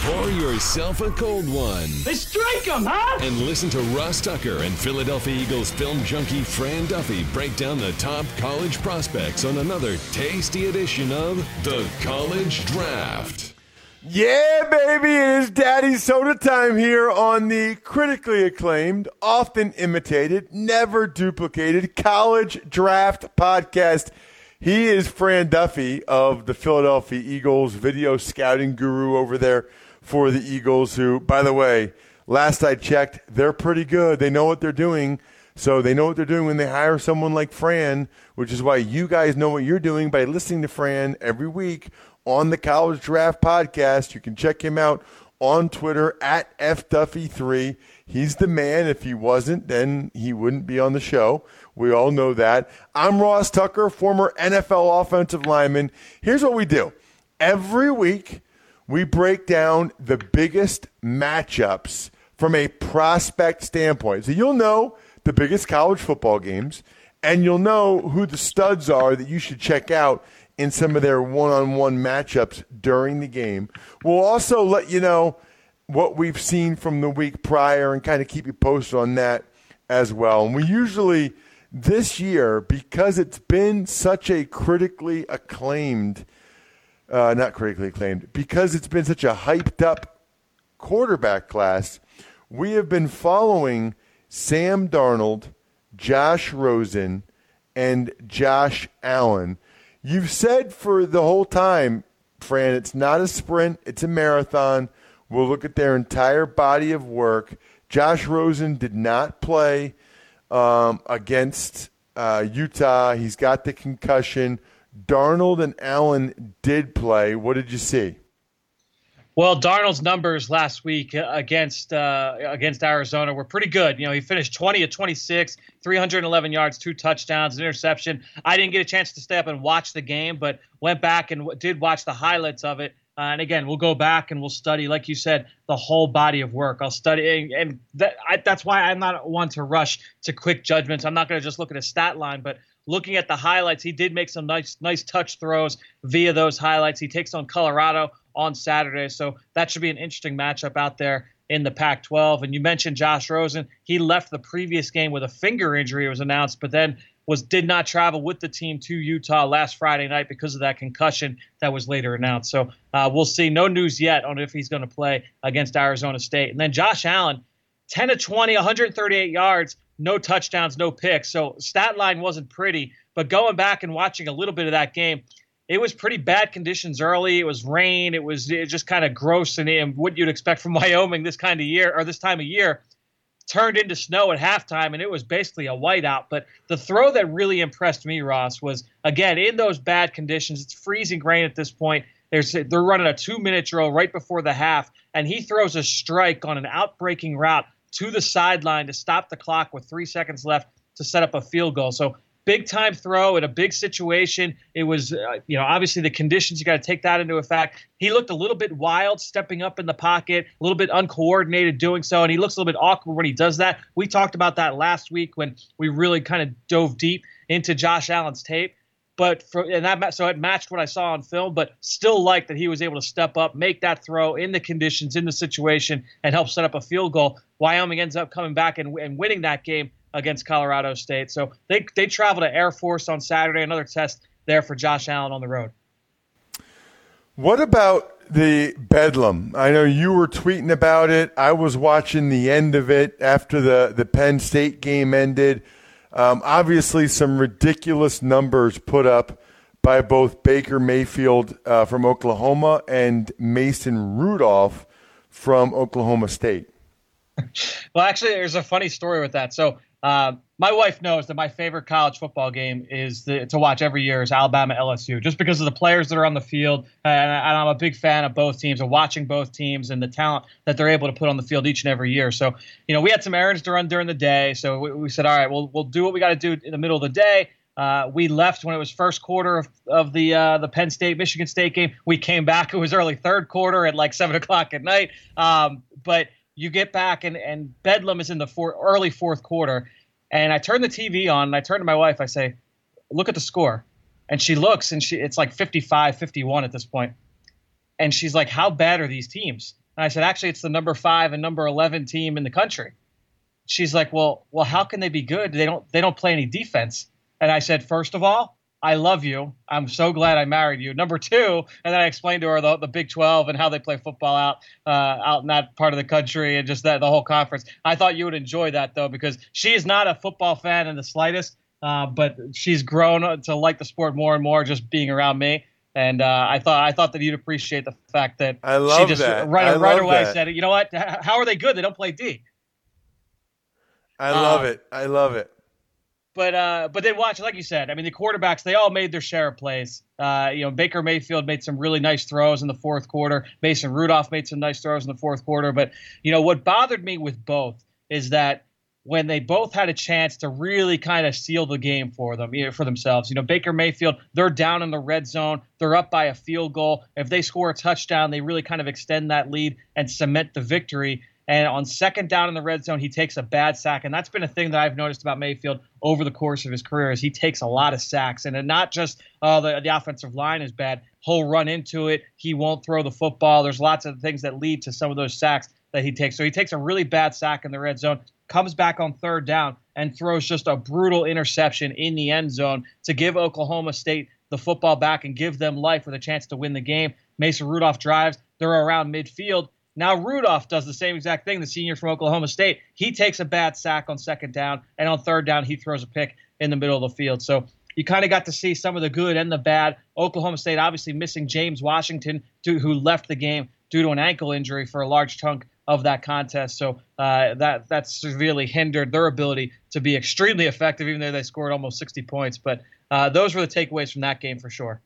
Pour yourself a cold one. Let's drink them, huh? And listen to Ross Tucker and Philadelphia Eagles film junkie Fran Duffy break down the top college prospects on another tasty edition of The College Draft. Yeah, baby, it is Daddy Soda time here on the critically acclaimed, often imitated, never duplicated College Draft Podcast. He is Fran Duffy of the Philadelphia Eagles, video scouting guru over there for the Eagles, who, by the way, last I checked, they're pretty good. They know what they're doing. So they know what they're doing when they hire someone like Fran, which is why you guys know what you're doing by listening to Fran every week on the College Draft Podcast. You can check him out on Twitter at FDuffy3. He's the man. If he wasn't, then he wouldn't be on the show. We all know that. I'm Ross Tucker, former NFL offensive lineman. Here's what we do. Every week, we break down the biggest matchups from a prospect standpoint. So you'll know the biggest college football games, and you'll know who the studs are that you should check out in some of their one-on-one matchups during the game. We'll also let you know what we've seen from the week prior and kind of keep you posted on that as well. And we usually, this year, because it's been such a critically acclaimed, not critically acclaimed, because it's been such a hyped-up quarterback class, we have been following Sam Darnold, Josh Rosen, and Josh Allen. You've said for the whole time, Fran, it's not a sprint, it's a marathon. We'll look at their entire body of work. Josh Rosen did not play against Utah. He's got the concussion. Darnold and Allen did play. What did you see? Well, Darnold's numbers last week against Arizona were pretty good. You know, he finished 20 of 26, 311 yards, 2 touchdowns, an interception. I didn't get a chance to stay up and watch the game, but went back and did watch the highlights of it. And again, we'll go back and we'll study, like you said, the whole body of work. I'll study, and that's why I'm not one to rush to quick judgments. I'm not going to just look at a stat line, but looking at the highlights, he did make some nice touch throws via those highlights. He takes on Colorado on Saturday, so that should be an interesting matchup out there in the Pac-12. And you mentioned Josh Rosen. He left the previous game with a finger injury, it was announced, but then did not travel with the team to Utah last Friday night because of that concussion that was later announced. So we'll see. No news yet on if he's going to play against Arizona State. And then Josh Allen, 10 of 20, 138 yards, no touchdowns, no picks. So stat line wasn't pretty, but going back and watching a little bit of that game, it was pretty bad conditions early. It was rain. It was just kind of gross and what you'd expect from Wyoming this time of year. Turned into snow at halftime, and it was basically a whiteout. But the throw that really impressed me, Ross, was, again, in those bad conditions. It's freezing rain at this point. They're running a 2-minute drill right before the half, and he throws a strike on an outbreaking route to the sideline to stop the clock with 3 seconds left to set up a field goal. So big-time throw in a big situation. It was, obviously the conditions, you got to take that into effect. He looked a little bit wild stepping up in the pocket, a little bit uncoordinated doing so, and he looks a little bit awkward when he does that. We talked about that last week when we really kind of dove deep into Josh Allen's tape. So it matched what I saw on film, but still liked that he was able to step up, make that throw in the conditions, in the situation, and help set up a field goal. Wyoming ends up coming back and winning that game against Colorado State. So they travel to Air Force on Saturday, another test there for Josh Allen on the road. What about the Bedlam? I know you were tweeting about it. I was watching the end of it after the Penn State game ended. Obviously, some ridiculous numbers put up by both Baker Mayfield from Oklahoma and Mason Rudolph from Oklahoma State. Well, actually, there's a funny story with that. So my wife knows that my favorite college football game to watch every year is Alabama-LSU, just because of the players that are on the field. And I'm a big fan of both teams and watching both teams and the talent that they're able to put on the field each and every year. So, we had some errands to run during the day. So we said, all right, we'll do what we got to do in the middle of the day. We left when it was first quarter of the Penn State-Michigan State game. We came back. It was early third quarter at like 7 o'clock at night. But you get back, and Bedlam is in the early fourth quarter. And I turn the TV on, and I turn to my wife. I say, look at the score. And she looks, and it's like 55-51 at this point. And she's like, how bad are these teams? And I said, actually, it's the number 5 and number 11 team in the country. She's like, well, how can they be good? They don't play any defense. And I said, first of all, I love you. I'm so glad I married you. Number 2, and then I explained to her the Big 12 and how they play football out in that part of the country and just the whole conference. I thought you would enjoy that, though, because she is not a football fan in the slightest, but she's grown to like the sport more and more just being around me. And I thought that you'd appreciate the fact that she just right away said, you know what? How are they good? They don't play D. I love it. I love it. But then watch, like you said, I mean, the quarterbacks, they all made their share of plays. Baker Mayfield made some really nice throws in the fourth quarter. Mason Rudolph made some nice throws in the fourth quarter. But, what bothered me with both is that when they both had a chance to really kind of seal the game for themselves. Baker Mayfield, they're down in the red zone. They're up by a field goal. If they score a touchdown, they really kind of extend that lead and cement the victory. And on second down in the red zone, he takes a bad sack. And that's been a thing that I've noticed about Mayfield over the course of his career is he takes a lot of sacks. And not just the offensive line is bad. He'll run into it. He won't throw the football. There's lots of things that lead to some of those sacks that he takes. So he takes a really bad sack in the red zone, comes back on third down, and throws just a brutal interception in the end zone to give Oklahoma State the football back and give them life with a chance to win the game. Mason Rudolph drives. They're around midfield. Now Rudolph does the same exact thing, the senior from Oklahoma State. He takes a bad sack on second down, and on third down he throws a pick in the middle of the field. So you kind of got to see some of the good and the bad. Oklahoma State obviously missing James Washington, who left the game due to an ankle injury for a large chunk of that contest. So that severely hindered their ability to be extremely effective, even though they scored almost 60 points. But those were the takeaways from that game for sure.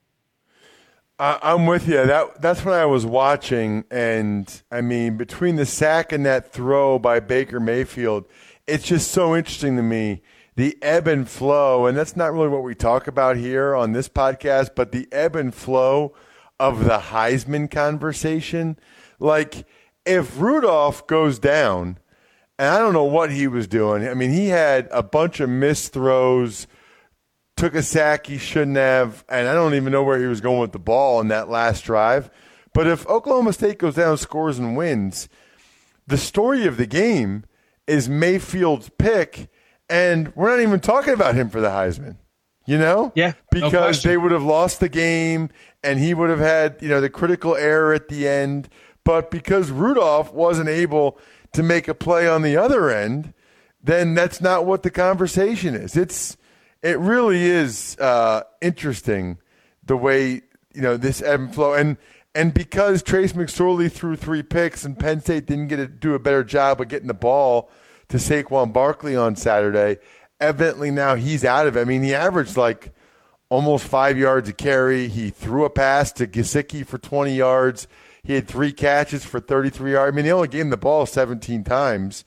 I'm with you. That's when I was watching, and I mean, between the sack and that throw by Baker Mayfield, it's just so interesting to me, the ebb and flow, and that's not really what we talk about here on this podcast, but the ebb and flow of the Heisman conversation. Like, if Rudolph goes down, and I don't know what he was doing. I mean, he had a bunch of missed throws, took a sack he shouldn't have, and I don't even know where he was going with the ball in that last drive. But if Oklahoma State goes down, scores, and wins, the story of the game is Mayfield's pick, and we're not even talking about him for the Heisman, Yeah, because they would have lost the game, and he would have had, the critical error at the end. But because Rudolph wasn't able to make a play on the other end, then that's not what the conversation is. It really is interesting the way, this ebb and flow. And because Trace McSorley threw 3 picks and Penn State didn't get to do a better job of getting the ball to Saquon Barkley on Saturday, evidently now he's out of it. I mean, he averaged like almost 5 yards a carry. He threw a pass to Gesicki for 20 yards. He had 3 catches for 33 yards. I mean, he only gave him the ball 17 times.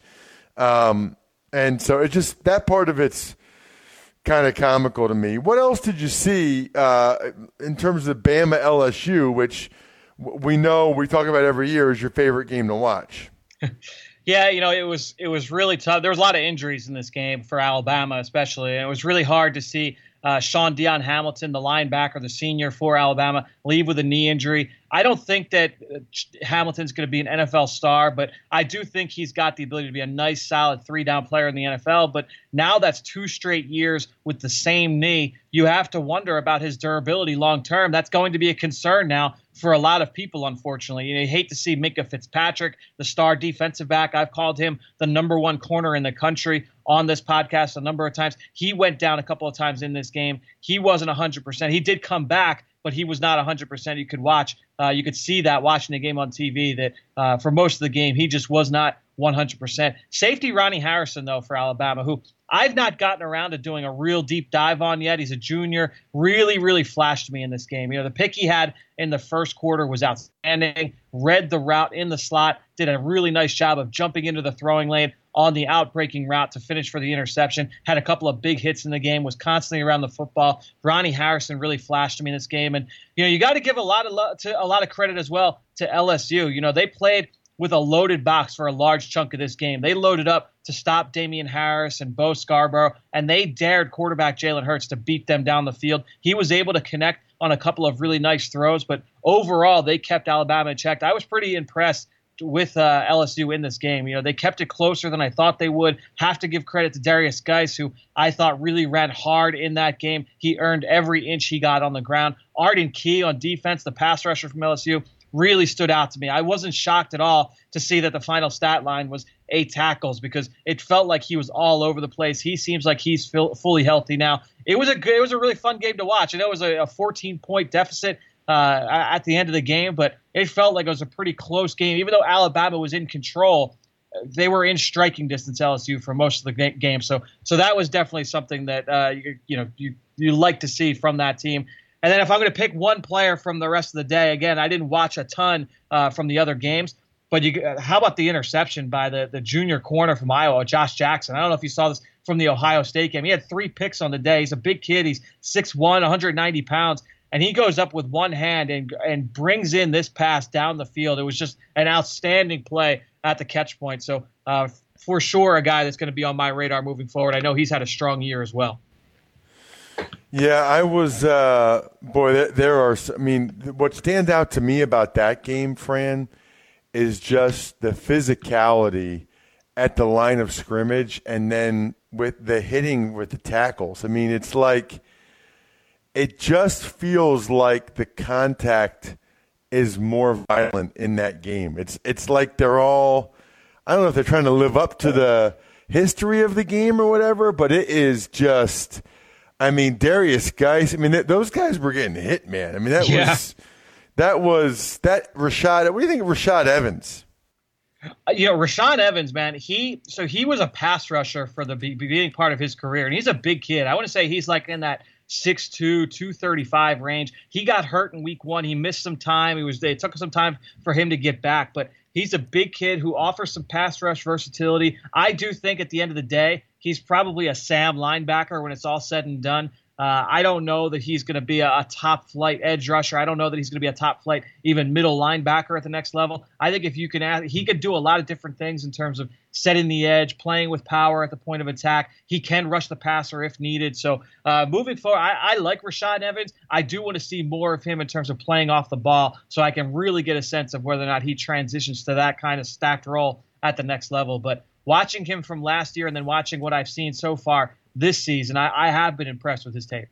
And so it's just that part of it's kind of comical to me. What else did you see in terms of Bama LSU, which we know we talk about every year is your favorite game to watch? Yeah, it was really tough. There was a lot of injuries in this game for Alabama, especially, and it was really hard to see Sean Deion Hamilton, the linebacker, the senior for Alabama, leave with a knee injury. I don't think that Hamilton's going to be an NFL star, but I do think he's got the ability to be a nice, solid 3-down player in the NFL. But now that's 2 straight years with the same knee. You have to wonder about his durability long term. That's going to be a concern now for a lot of people, unfortunately. You hate to see Minkah Fitzpatrick, the star defensive back. I've called him the number 1 corner in the country on this podcast a number of times. He went down a couple of times in this game. He wasn't 100%. He did come back, but he was not 100%. You could watch. You could see that watching the game on TV that for most of the game, he just was not 100%. Safety Ronnie Harrison, though, for Alabama, who I've not gotten around to doing a real deep dive on yet. He's a junior, really, really flashed me in this game. The pick he had in the first quarter was outstanding, read the route in the slot, did a really nice job of jumping into the throwing lane on the out-breaking route to finish for the interception, had a couple of big hits in the game, was constantly around the football. Ronnie Harrison really flashed me in this game. And, you got to give a lot of credit as well to LSU. They played with a loaded box for a large chunk of this game. They loaded up to stop Damian Harris and Bo Scarborough, and they dared quarterback Jalen Hurts to beat them down the field. He was able to connect on a couple of really nice throws, but overall they kept Alabama in check. I was pretty impressed LSU in this game. You know, they kept it closer than I thought they would. Have to give credit to Darius Geis, who I thought really ran hard in that game. He earned every inch he got on the ground. Arden Key on defense, the pass rusher from LSU, really stood out to me. I wasn't shocked at all to see that the final stat line was 8 tackles because it felt like he was all over the place. He seems like he's fully healthy now. It was a really fun game to watch. I know it was a 14-point deficit at the end of the game, but it felt like it was a pretty close game. Even though Alabama was in control, they were in striking distance, LSU, for most of the game. So that was definitely something that you like to see from that team. And then if I'm going to pick one player from the rest of the day, again, I didn't watch a ton from the other games, but how about the interception by the junior corner from Iowa, Josh Jackson? I don't know if you saw this from the Ohio State game. He had 3 picks on the day. He's a big kid. He's 6'1", 190 pounds. And he goes up with one hand and brings in this pass down the field. It was just an outstanding play at the catch point. So for sure, a guy that's going to be on my radar moving forward. I know he's had a strong year as well. Yeah, I was what stands out to me about that game, Fran, is just the physicality at the line of scrimmage and then with the hitting with the tackles. I mean, it's like it just feels like the contact is more violent in that game. It's like they're all – I don't know if they're trying to live up to the history of the game or whatever, but it is just – I mean, Darius Geis, I mean, those guys were getting hit, man. I mean, that was Rashad. What do you think of Rashad Evans? Rashad Evans, man, he was a pass rusher for the beginning part of his career, and he's a big kid. I want to say he's like in that 6'2", 235 range. He got hurt in week 1. He missed some time. It took some time for him to get back, but he's a big kid who offers some pass rush versatility. I do think at the end of the day, he's probably a Sam linebacker when it's all said and done. I don't know that he's going to be a top-flight edge rusher. I don't know that he's going to be a top-flight even middle linebacker at the next level. I think if you can add, he could do a lot of different things in terms of setting the edge, playing with power at the point of attack. He can rush the passer if needed. So moving forward, I like Rashad Evans. I do want to see more of him in terms of playing off the ball so I can really get a sense of whether or not he transitions to that kind of stacked role at the next level. But watching him from last year and then watching what I've seen so far this season, I have been impressed with his tape.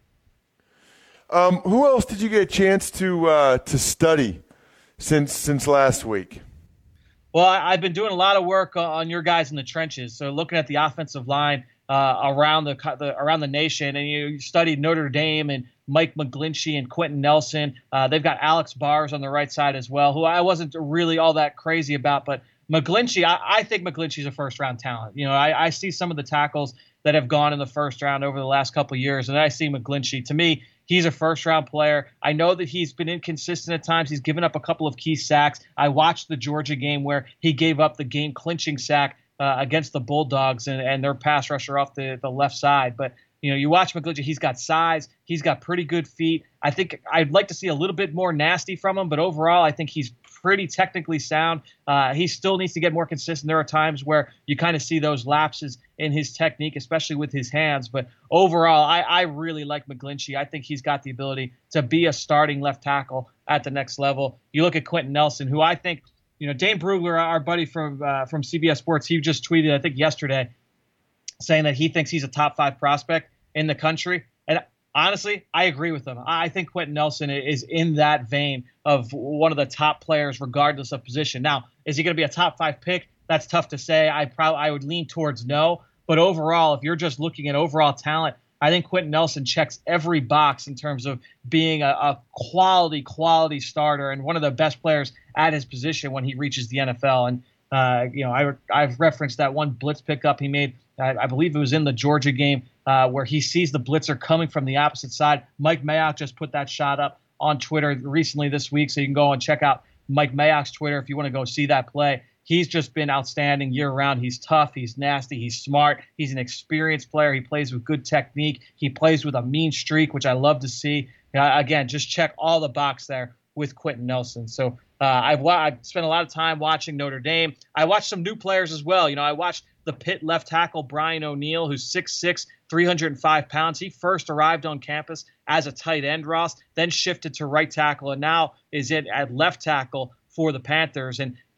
Who else did you get a chance to study since last week? Well, I've been doing a lot of work on your guys in the trenches. So looking at the offensive line around the nation, and you studied Notre Dame and Mike McGlinchey and Quentin Nelson. They've got Alex Bars on the right side as well, who I wasn't really all that crazy about, but McGlinchey, I think McGlinchey's a first-round talent. You know, I see some of the tackles that have gone in the first round over the last couple of years, and I see McGlinchey. To me, he's a first-round player. I know that he's been inconsistent at times. He's given up a couple of key sacks. I watched the Georgia game where he gave up the game-clinching sack against the Bulldogs and their pass rusher off the left side. But, you watch McGlinchey, he's got size. He's got pretty good feet. I think I'd like to see a little bit more nasty from him, but overall I think he's pretty technically sound. He still needs to get more consistent. There are times where you kind of see those lapses in his technique, especially with his hands. But overall, I really like McGlinchey. I think he's got the ability to be a starting left tackle at the next level. You look at Quentin Nelson, who I think, Dane Brugler, our buddy from CBS Sports, he just tweeted, I think yesterday, saying that he thinks he's a top 5 prospect in the country. And honestly, I agree with him. I think Quentin Nelson is in that vein of one of the top players regardless of position. Now, is he going to be a top 5 pick? That's tough to say. I would lean towards no. But overall, if you're just looking at overall talent, I think Quentin Nelson checks every box in terms of being a quality starter and one of the best players at his position when he reaches the NFL. And, I've referenced that one blitz pickup he made. I believe it was in the Georgia game where he sees the blitzer coming from the opposite side. Mike Mayock just put that shot up on Twitter recently this week, so you can go and check out Mike Mayock's Twitter if you want to go see that play. He's just been outstanding year-round. He's tough. He's nasty. He's smart. He's an experienced player. He plays with good technique. He plays with a mean streak, which I love to see. Again, just check all the box there with Quentin Nelson. So I've spent a lot of time watching Notre Dame. I watched some new players as well. I watched the Pitt left tackle Brian O'Neill, who's 6'6", 305 pounds. He first arrived on campus as a tight end, Ross, then shifted to right tackle, and now is at left tackle for the Panthers. And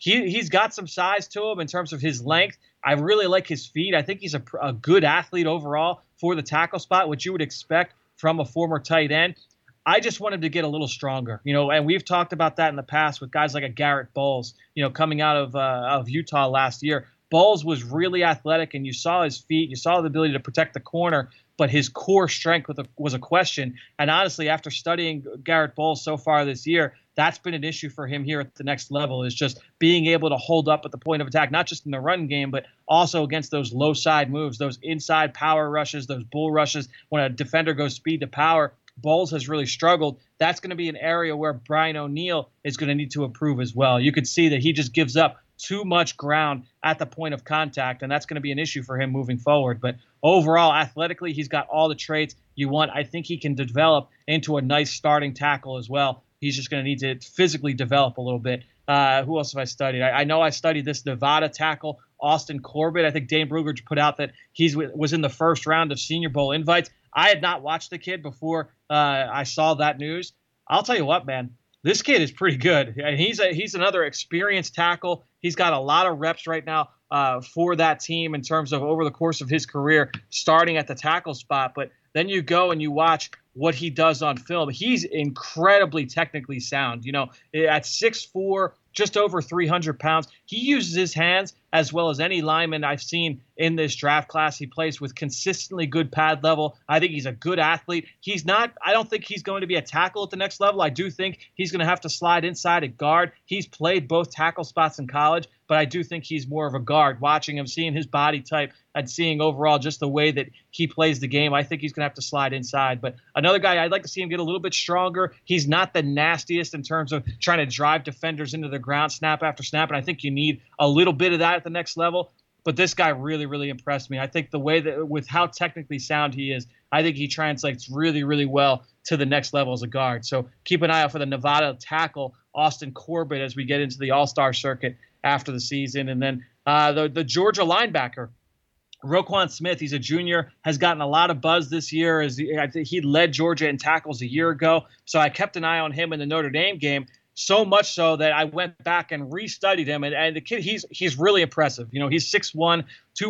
he's got some size to him in terms of his length. I really like his feet. I think he's a good athlete overall for the tackle spot, which you would expect from a former tight end. I just want him to get a little stronger, and we've talked about that in the past with guys like a Garrett Bowles, coming out of Utah last year. Bowles was really athletic, and you saw his feet, you saw the ability to protect the corner, but his core strength was a question. And honestly, after studying Garrett Bowles so far this year, that's been an issue for him here at the next level, is just being able to hold up at the point of attack, not just in the run game, but also against those low side moves, those inside power rushes, those bull rushes. When a defender goes speed to power, Bowles has really struggled. That's going to be an area where Brian O'Neill is going to need to improve as well. You could see that he just gives up too much ground at the point of contact, and that's going to be an issue for him moving forward. But overall, athletically, he's got all the traits you want. I think he can develop into a nice starting tackle as well. He's just going to need to physically develop a little bit. Who else have I studied? I know I studied this Nevada tackle, Austin Corbett. I think Dane Brugler put out that he was in the first round of Senior Bowl invites. I had not watched the kid before I saw that news. I'll tell you what, man. This kid is pretty good. And he's another experienced tackle. He's got a lot of reps right now for that team in terms of over the course of his career, starting at the tackle spot. But then you go and you watch what he does on film. He's incredibly technically sound. At 6'4", just over 300 pounds, he uses his hands as well as any lineman I've seen in this draft class. He plays with consistently good pad level. I think he's a good athlete. I don't think he's going to be a tackle at the next level. I do think he's going to have to slide inside at guard. He's played both tackle spots in college, but I do think he's more of a guard. Watching him, seeing his body type, and seeing overall just the way that he plays the game, I think he's going to have to slide inside. But another guy, I'd like to see him get a little bit stronger. He's not the nastiest in terms of trying to drive defenders into the ground snap after snap, and I think you need a little bit of that at the next level. But this guy really, really impressed me. I think the way that, with how technically sound he is, I think he translates really, really well to the next level as a guard. So keep an eye out for the Nevada tackle, Austin Corbett, as we get into the All-Star circuit after the season. And then the Georgia linebacker, Roquan Smith, he's a junior, has gotten a lot of buzz this year. I think he led Georgia in tackles a year ago. So I kept an eye on him in the Notre Dame game. So much so that I went back and restudied him. And the kid, he's really impressive. He's 6'1",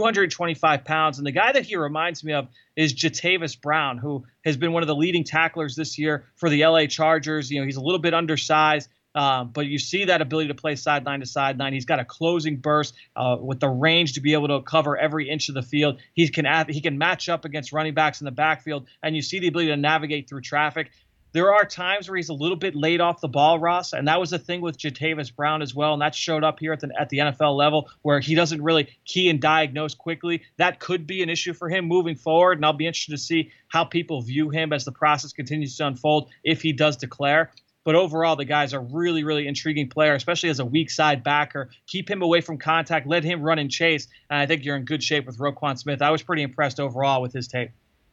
225 pounds. And the guy that he reminds me of is Jatavis Brown, who has been one of the leading tacklers this year for the LA Chargers. He's a little bit undersized. But you see that ability to play sideline to sideline. He's got a closing burst with the range to be able to cover every inch of the field. He can match up against running backs in the backfield, and you see the ability to navigate through traffic. There are times where he's a little bit late off the ball, Ross, and that was the thing with Jatavis Brown as well, and that showed up here at the NFL level where he doesn't really key and diagnose quickly. That could be an issue for him moving forward, and I'll be interested to see how people view him as the process continues to unfold if he does declare. But overall, the guy's a really, really intriguing player, especially as a weak side backer. Keep him away from contact. Let him run and chase. And I think you're in good shape with Roquan Smith. I was pretty impressed overall with his tape.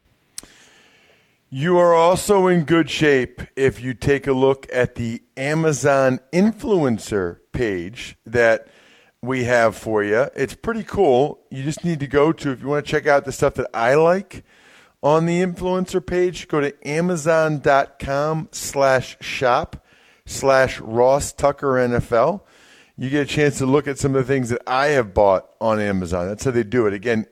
You are also in good shape if you take a look at the Amazon influencer page that we have for you. It's pretty cool. You just need to go to, if you want to check out the stuff that I like on the influencer page, go to amazon.com/shop/Ross Tucker NFL. You get a chance to look at some of the things that I have bought on Amazon. That's how they do it. Again,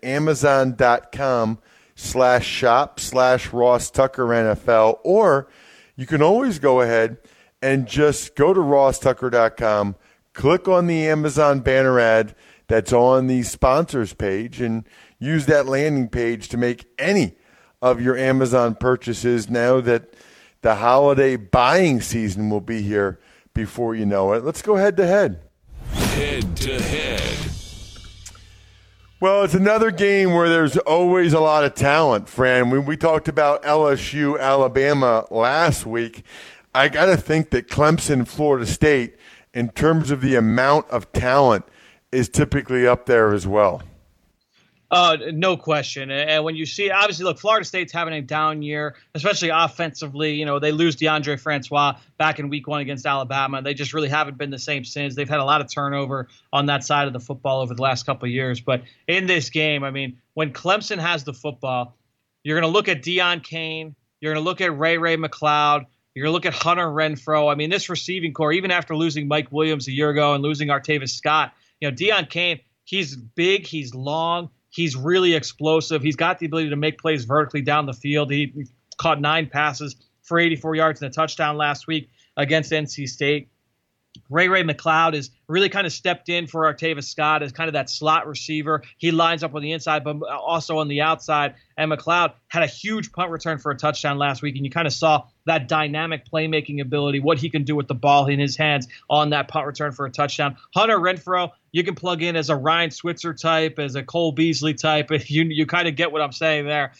amazon.com/shop/Ross Tucker NFL. Or you can always go ahead and just go to rosstucker.com, click on the Amazon banner ad that's on the sponsors page, and use that landing page to make any of your Amazon purchases now that the holiday buying season will be here before you know it. Let's go head to head. Head to head. Well, it's another game where there's always a lot of talent, Fran. We talked about LSU, Alabama last week. I got to think that Clemson, Florida State, in terms of the amount of talent, is typically up there as well. No question. And when you see, obviously, look, Florida State's having a down year, especially offensively. They lose DeAndre Francois back in week 1 against Alabama. They just really haven't been the same since. They've had a lot of turnover on that side of the football over the last couple of years. But in this game, I mean, when Clemson has the football, you're going to look at Deion Kane. You're going to look at Ray McCloud. You're going to look at Hunter Renfrow. I mean, this receiving core, even after losing Mike Williams a year ago and losing Artavis Scott, Deon Cain, he's big, he's long, he's really explosive. He's got the ability to make plays vertically down the field. He caught 9 passes for 84 yards and a touchdown last week against NC State. Ray McLeod is really kind of stepped in for Artavis Scott as kind of that slot receiver. He lines up on the inside, but also on the outside. And McLeod had a huge punt return for a touchdown last week, and you kind of saw that dynamic playmaking ability, what he can do with the ball in his hands on that punt return for a touchdown. Hunter Renfrow, you can plug in as a Ryan Switzer type, as a Cole Beasley type. You kind of get what I'm saying there.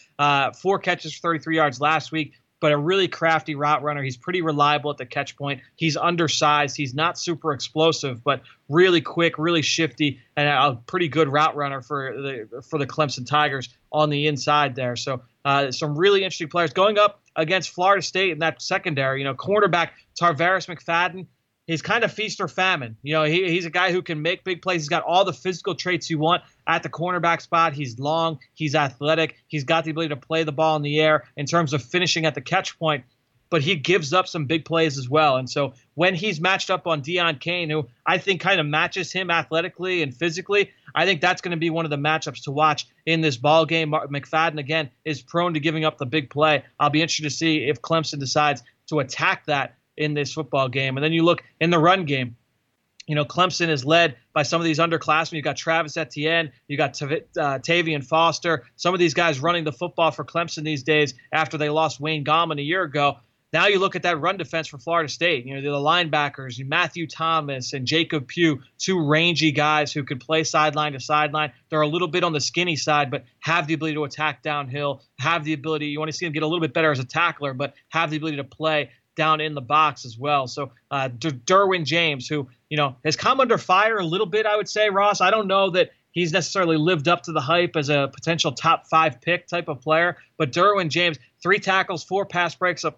4 catches for 33 yards last week, but a really crafty route runner. He's pretty reliable at the catch point. He's undersized. He's not super explosive, but really quick, really shifty, and a pretty good route runner for the Clemson Tigers on the inside there. So some really interesting players going up against Florida State in that secondary. Cornerback Tarvarus McFadden, he's kind of feast or famine. He's a guy who can make big plays. He's got all the physical traits you want at the cornerback spot. He's long. He's athletic. He's got the ability to play the ball in the air in terms of finishing at the catch point, but he gives up some big plays as well. And so when he's matched up on Deon Cain, who I think kind of matches him athletically and physically, I think that's going to be one of the matchups to watch in this ball game. McFadden, again, is prone to giving up the big play. I'll be interested to see if Clemson decides to attack that in this football game. And then you look in the run game. Clemson is led by some of these underclassmen. You got Travis Etienne, you got Tavian Foster, some of these guys running the football for Clemson these days after they lost Wayne Gallman a year ago. Now you look at that run defense for Florida State. The linebackers, Matthew Thomas and Jacob Pugh, 2 rangy guys who could play sideline to sideline. They're a little bit on the skinny side, but have the ability to attack downhill, have the ability, you want to see them get a little bit better as a tackler, but have the ability to play down in the box as well. So Derwin James, who has come under fire a little bit, I would say, Ross. I don't know that he's necessarily lived up to the hype as a potential top 5 pick type of player, but Derwin James, 3 tackles, 4 pass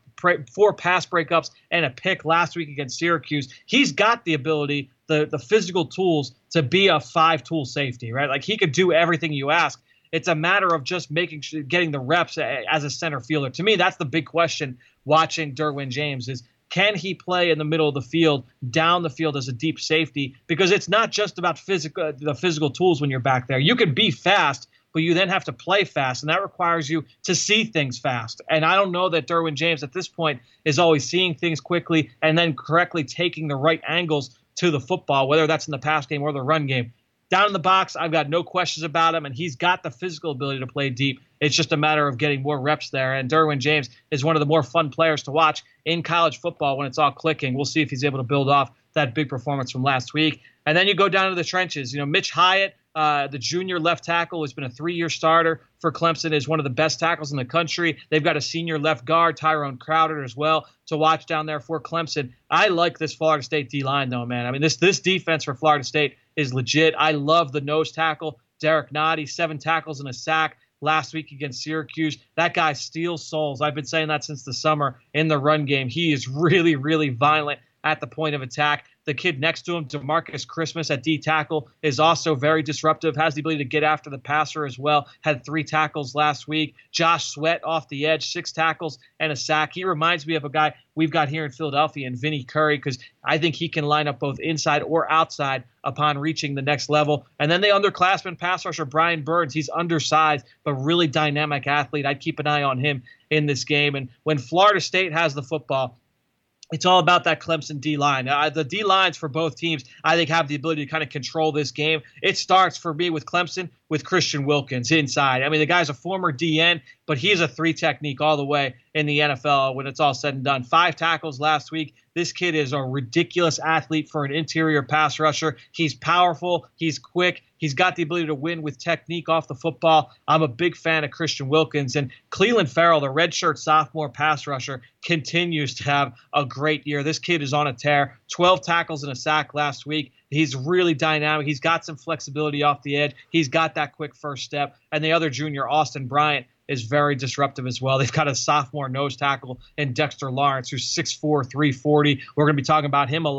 breakups, and a pick last week against Syracuse. He's got the ability, the physical tools to be a 5-tool safety, right? Like, he could do everything you ask. It's a matter of just getting the reps as a center fielder. To me, that's the big question watching Derwin James is, can he play in the middle of the field, down the field as a deep safety? Because it's not just about the physical tools when you're back there. You can be fast, but you then have to play fast, and that requires you to see things fast. And I don't know that Derwin James at this point is always seeing things quickly and then correctly taking the right angles to the football, whether that's in the pass game or the run game. Down in the box, I've got no questions about him, and he's got the physical ability to play deep. It's just a matter of getting more reps there. And Derwin James is one of the more fun players to watch in college football when it's all clicking. We'll see if he's able to build off that big performance from last week. And then you go down to the trenches. Mitch Hyatt, the junior left tackle, has been a 3-year starter for Clemson, is one of the best tackles in the country. They've got a senior left guard, Tyrone Crowder, as well, to watch down there for Clemson. I like this Florida State D-line, though, man. I mean, this defense for Florida State is legit. I love the nose tackle, Derek Nottie, 7 tackles and a sack last week against Syracuse. That guy steals souls. I've been saying that since the summer in the run game. He is really, really violent at the point of attack. The kid next to him, DeMarcus Christmas at D tackle, is also very disruptive, has the ability to get after the passer as well, had 3 tackles last week. Josh Sweat off the edge, 6 tackles and a sack. He reminds me of a guy we've got here in Philadelphia, and Vinny Curry, because I think he can line up both inside or outside upon reaching the next level. And then the underclassman pass rusher, Brian Burns. He's undersized, but really dynamic athlete. I'd keep an eye on him in this game. And when Florida State has the football, it's all about that Clemson D-line. The D-lines for both teams, I think, have the ability to kind of control this game. It starts for me with Clemson with Christian Wilkins inside. I mean, the guy's a former DN, but he's a 3 technique all the way in the NFL when it's all said and done. 5 tackles last week. This kid is a ridiculous athlete for an interior pass rusher. He's powerful. He's quick. He's got the ability to win with technique off the football. I'm a big fan of Christian Wilkins. And Cleveland Farrell, the redshirt sophomore pass rusher, continues to have a great year. This kid is on a tear. 12 tackles and a sack last week. He's really dynamic. He's got some flexibility off the edge. He's got that quick first step. And the other junior, Austin Bryant, is very disruptive as well. They've got a sophomore nose tackle in Dexter Lawrence, who's 6'4", 340. We're going to be talking about him a lot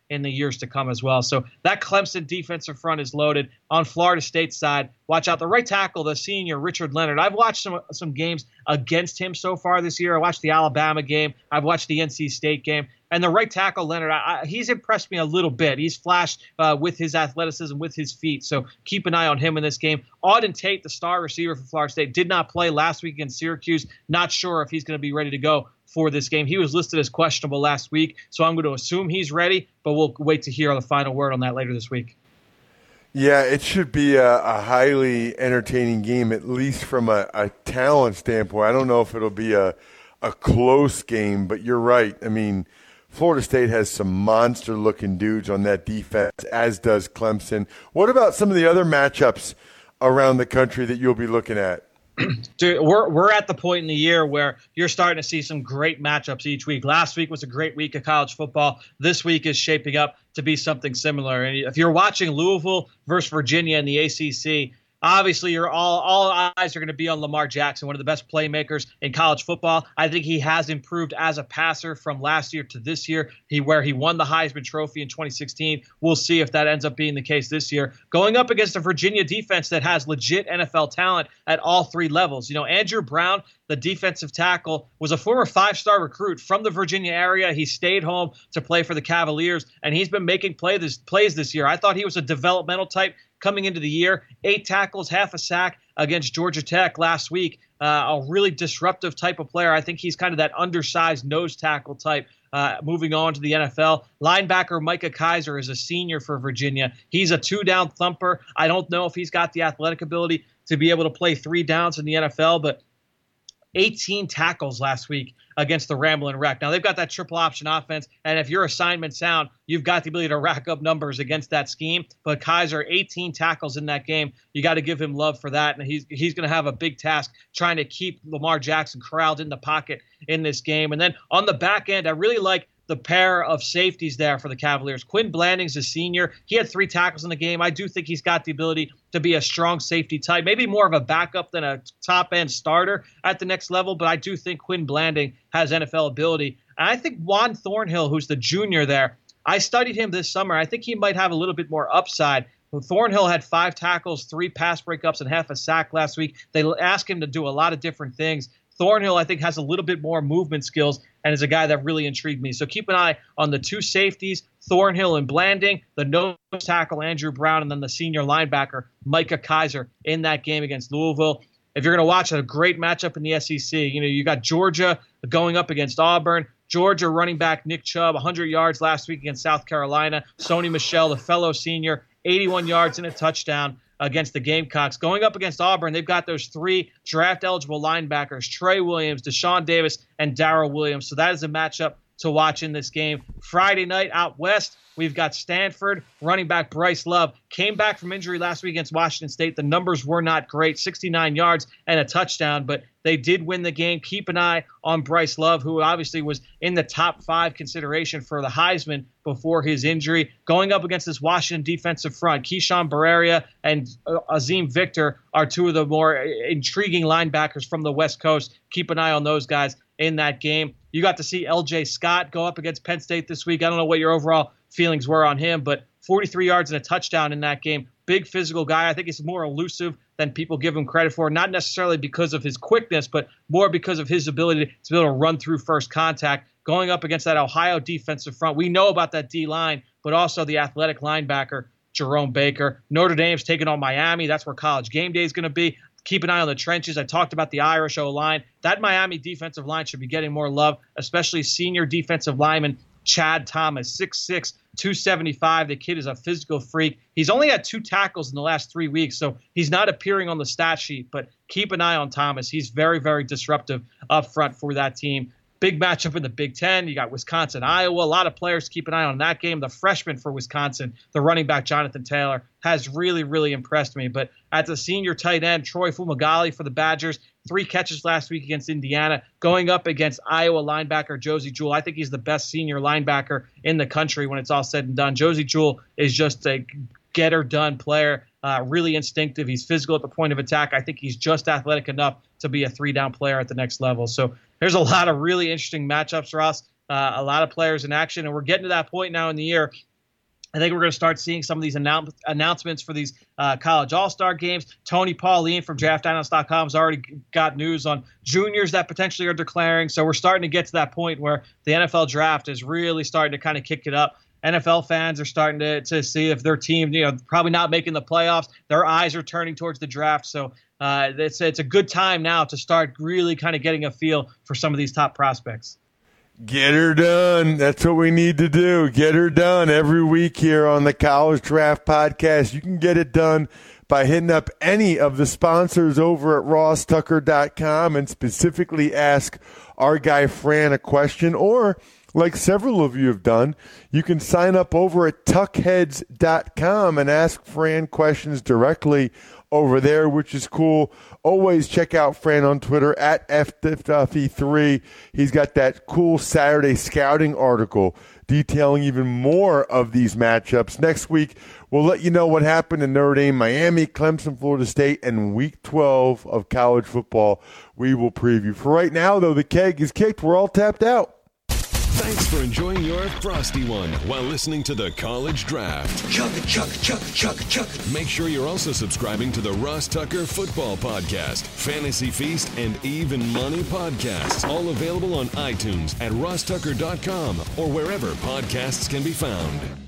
in the years to come as well. So that Clemson defensive front is loaded. On Florida State's side, watch out. The right tackle, the senior Richard Leonard. I've watched some games against him so far this year. I watched the Alabama game. I've watched the NC State game. And the right tackle, Leonard, he's impressed me a little bit. He's flashed with his athleticism, with his feet. So keep an eye on him in this game. Auden Tate, the star receiver for Florida State, did not play last week against Syracuse. Not sure if he's going to be ready to go for this game. He was listed as questionable last week, so I'm going to assume he's ready, but we'll wait to hear the final word on that later this week. Yeah, it should be a highly entertaining game, at least from a talent standpoint. I don't know if it'll be a close game, but you're right. I mean, Florida State has some monster-looking dudes on that defense, as does Clemson. What about some of the other matchups around the country that you'll be looking at? Dude, we're at the point in the year where you're starting to see some great matchups each week. Last week was a great week of college football. This week is shaping up to be something similar. And if you're watching Louisville versus Virginia in the ACC, obviously you're all eyes are going to be on Lamar Jackson, one of the best playmakers in college football. I think he has improved as a passer from last year to this year, where he won the Heisman Trophy in 2016. We'll see if that ends up being the case this year. Going up against a Virginia defense that has legit NFL talent at all three levels. You know, Andrew Brown, the defensive tackle, was a former 5-star recruit from the Virginia area. He stayed home to play for the Cavaliers, and he's been making plays this year. I thought he was a developmental type coming into the year. 8 tackles, half a sack against Georgia Tech last week. A really disruptive type of player. I think he's kind of that undersized nose tackle type. Moving on to the NFL, linebacker Micah Kiser is a senior for Virginia. He's a 2-down thumper. I don't know if he's got the athletic ability to be able to play 3 downs in the NFL, but 18 tackles last week against the Ramblin' Wreck. Now, they've got that triple option offense, and if your assignment sound, you've got the ability to rack up numbers against that scheme. But Kiser, 18 tackles in that game. You got to give him love for that, and he's going to have a big task trying to keep Lamar Jackson corralled in the pocket in this game. And then on the back end, I really like the pair of safeties there for the Cavaliers. Quinn Blanding's a senior. He had 3 tackles in the game. I do think he's got the ability to be a strong safety type, maybe more of a backup than a top-end starter at the next level, but I do think Quinn Blanding has NFL ability. And I think Juan Thornhill, who's the junior there, I studied him this summer. I think he might have a little bit more upside. Thornhill had 5 tackles, 3 pass breakups, and half a sack last week. They asked him to do a lot of different things. Thornhill, I think, has a little bit more movement skills and is a guy that really intrigued me. So keep an eye on the 2 safeties, Thornhill and Blanding, the nose tackle, Andrew Brown, and then the senior linebacker, Micah Kiser, in that game against Louisville. If you're going to watch a great matchup in the SEC, you got Georgia going up against Auburn. Georgia running back Nick Chubb, 100 yards last week against South Carolina. Sony Michel, the fellow senior, 81 yards and a touchdown against the Gamecocks. Going up against Auburn, they've got those 3 draft-eligible linebackers, Trey Williams, Deshaun Davis, and Darrell Williams. So that is a matchup to watch in this game. Friday night out west, we've got Stanford. Running back Bryce Love came back from injury last week against Washington State. The numbers were not great, 69 yards and a touchdown, but they did win the game. Keep an eye on Bryce Love, who obviously was in the top 5 consideration for the Heisman before his injury. Going up against this Washington defensive front, Keyshawn Barreria and Azim Victor are 2 of the more intriguing linebackers from the West Coast. Keep an eye on those guys in that game. You got to see L.J. Scott go up against Penn State this week. I don't know what your overall feelings were on him, but 43 yards and a touchdown in that game. Big physical guy. I think he's more elusive than people give him credit for, not necessarily because of his quickness, but more because of his ability to be able to run through first contact. Going up against that Ohio defensive front, we know about that D-line, but also the athletic linebacker, Jerome Baker. Notre Dame's taking on Miami. That's where College Game Day is going to be. Keep an eye on the trenches. I talked about the Irish O-line. That Miami defensive line should be getting more love, especially senior defensive lineman Chad Thomas, 6'6", 275. The kid is a physical freak. He's only had 2 tackles in the last 3 weeks, so he's not appearing on the stat sheet, but keep an eye on Thomas. He's very, very disruptive up front for that team. Big matchup in the Big Ten. You got Wisconsin, Iowa. A lot of players to keep an eye on that game. The freshman for Wisconsin, the running back Jonathan Taylor, has really, really impressed me. But at the senior tight end, Troy Fumagalli for the Badgers, 3 catches last week against Indiana. Going up against Iowa linebacker Josie Jewell. I think he's the best senior linebacker in the country when it's all said and done. Josie Jewell is just a get-her-done player. Really instinctive. He's physical at the point of attack. I think he's just athletic enough to be a 3-down player at the next level. So there's a lot of really interesting matchups, Ross. A lot of players in action, and we're getting to that point now in the year I think we're going to start seeing some of these announcements for these college all-star games. Tony Pauline from DraftDynamos.com has already got news on juniors that potentially are declaring. So we're starting to get to that point where the NFL draft is really starting to kind of kick it up. NFL fans are starting to see if their team, probably not making the playoffs. Their eyes are turning towards the draft. So it's a good time now to start really kind of getting a feel for some of these top prospects. Get her done. That's what we need to do. Get her done every week here on the College Draft Podcast. You can get it done by hitting up any of the sponsors over at rosstucker.com and specifically ask our guy Fran a question, or like several of you have done, you can sign up over at tuckheads.com and ask Fran questions directly over there, which is cool. Always check out Fran on Twitter at FDuffy3. He's got that cool Saturday scouting article detailing even more of these matchups. Next week, we'll let you know what happened in Notre Dame, Miami, Clemson, Florida State, and Week 12 of college football we will preview. For right now, though, the keg is kicked. We're all tapped out. Thanks for enjoying your Frosty One while listening to the College Draft. Chuck, chuck, chuck, chuck, chuck. Make sure you're also subscribing to the Ross Tucker Football Podcast, Fantasy Feast, and Even Money Podcasts. All available on iTunes at rosstucker.com or wherever podcasts can be found.